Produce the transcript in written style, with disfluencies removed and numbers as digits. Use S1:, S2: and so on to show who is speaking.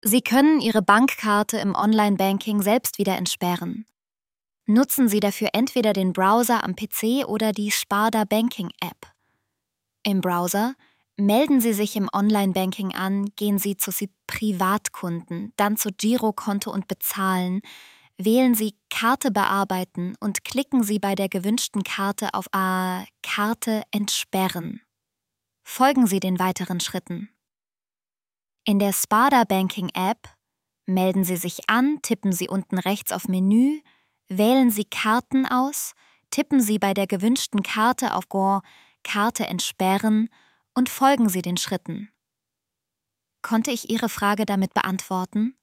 S1: Sie können Ihre Bankkarte im Online-Banking selbst wieder entsperren. Nutzen Sie dafür entweder den Browser am PC oder die Sparda Banking App. Im Browser melden Sie sich im Online-Banking an, gehen Sie zu Privatkunden, dann zu Girokonto und Bezahlen, wählen Sie Karte bearbeiten und klicken Sie bei der gewünschten Karte auf Karte entsperren. Folgen Sie den weiteren Schritten. In der Sparda Banking App melden Sie sich an, tippen Sie unten rechts auf Menü, wählen Sie Karten aus, tippen Sie bei der gewünschten Karte auf Karte entsperren und folgen Sie den Schritten. Konnte ich Ihre Frage damit beantworten?